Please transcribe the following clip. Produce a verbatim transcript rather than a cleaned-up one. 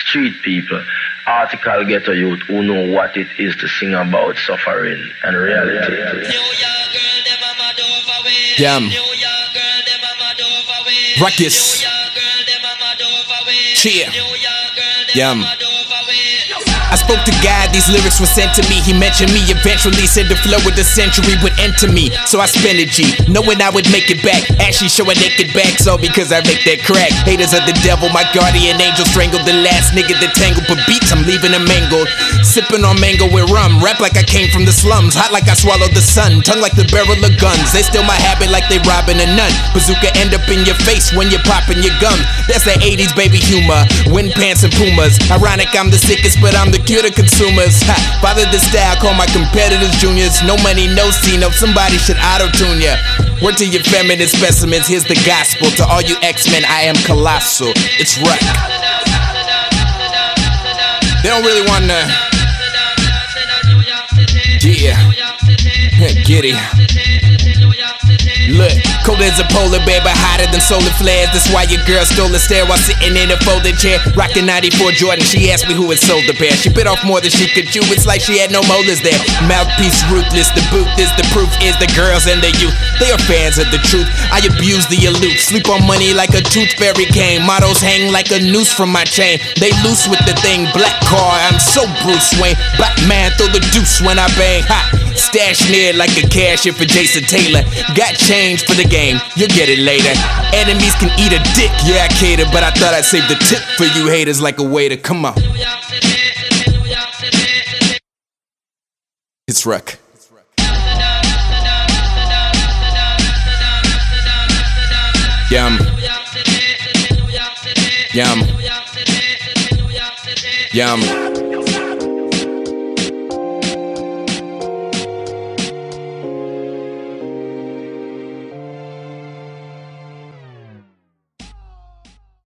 street people, article ghetto youth who know what it is to sing about suffering and reality. Yum. Ruckus. Cheer. Yum. I spoke to God, these lyrics were sent to me. He mentioned me eventually, said the flow of the century would enter me. So I spent a G, knowing I would make it back. Actually show a naked back, so because I make that crack. Haters of the devil, my guardian angel strangled the last nigga that tangled. But beats, I'm leaving them mangled. Sipping on mango with rum, rap like I came from the slums. Hot like I swallowed the sun, tongue like the barrel of guns. They steal my habit like they robbing a nun. Bazooka end up in your face when you're popping your gum. That's that eighties baby humor, wind pants and pumas. Ironic, I'm the sickest, but I'm the cure to consumers. Ha, bother the style, call my competitors juniors. No money, no C-note, somebody should auto-tune ya. Word to your feminine specimens, here's the gospel. To all you X-Men, I am colossal. It's Ruck. They don't really wanna. Yeah, get it. Look, cold as a polar bear, but hotter than solar flares. That's why your girl stole a stare while sitting in a folded chair. Rockin' ninety-four Jordan, she asked me who had sold the pair. She bit off more than she could chew, it's like she had no molars there. Mouthpiece ruthless, the boot is the proof is the girls and the youth. They are fans of the truth, I abuse the aloof. Sleep on money like a tooth fairy cane. Mottos hang like a noose from my chain. They loose with the thing, black car, I'm so Bruce Wayne. Batman throw the deuce when I bang, ha. Stash near like a cashier for Jason Taylor. Got change for the game, you'll get it later. Enemies can eat a dick, yeah I cater. But I thought I'd save the tip for you haters like a waiter, come on. It's Ruck. Yum. Yum. Yum.